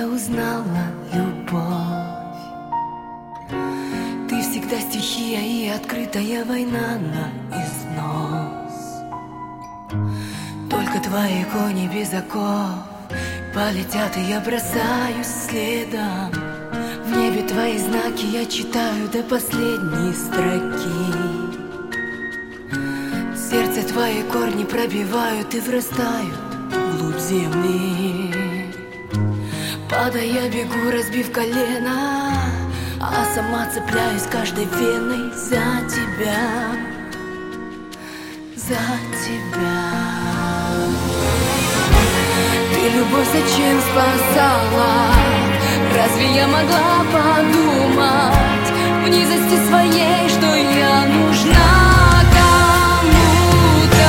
я узнала любовь. Ты всегда стихия и открытая война на износ. Только твои кони без оков полетят, и я бросаюсь следом. В небе твои знаки я читаю до последней строки. Сердце твои корни пробивают и врастают вглубь земли. Падая, бегу, разбив колено, а сама цепляюсь каждой веной за тебя, за тебя. Ты, любовь, зачем спасала? Разве я могла подумать в низости своей, что я нужна кому-то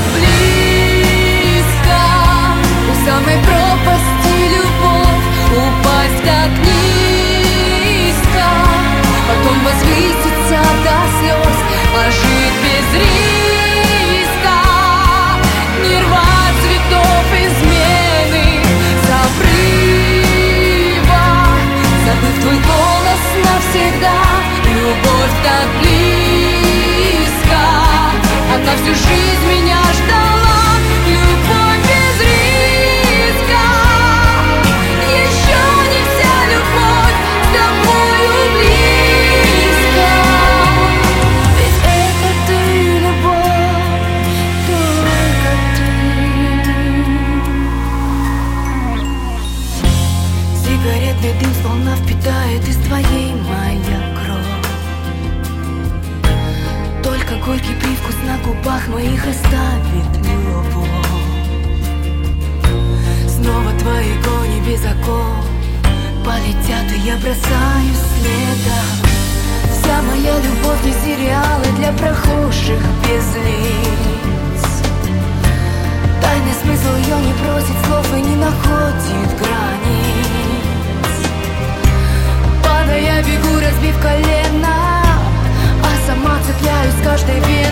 близко? У самой пропасти любовь, упасть так низко, потом возвыситься до слез, а жить без риска, не рвать цветов измены с обрыва, забыв твой голос навсегда. Любовь так близко, она всю жизнь меня ждала. Любовь без риска, еще не вся любовь с тобою близко. Ведь это ты, любовь, только ты. Сигаретный дым сполна впитает из твоей моя кровь. Только горький привкус на губах моих оставит любовь. Снова твои кони без оков полетят, и я бросаюсь следом. Вся моя любовь не сериалы для прохожих без лиц. Тайный смысл ее не просит слов и не находит границ. Падая, бегу, разбив колено, а сама цепляюсь каждой веной